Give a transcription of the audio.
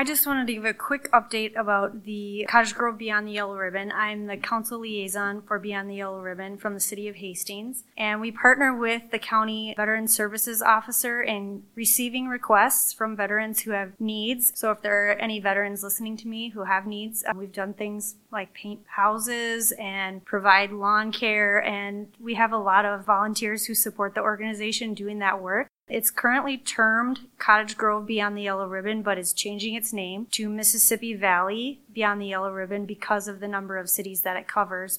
I just wanted to give a quick update about the Cottage Grove Beyond the Yellow Ribbon. I'm the council liaison for Beyond the Yellow Ribbon from the city of Hastings. And we partner with the county Veteran Services Officer in receiving requests from veterans who have needs. So if there are any veterans listening to me who have needs, we've done things like paint houses and provide lawn care. And we have a lot of volunteers who support the organization doing that work. It's currently termed Cottage Grove Beyond the Yellow Ribbon, but is changing its name to Mississippi Valley Beyond the Yellow Ribbon because of the number of cities that it covers.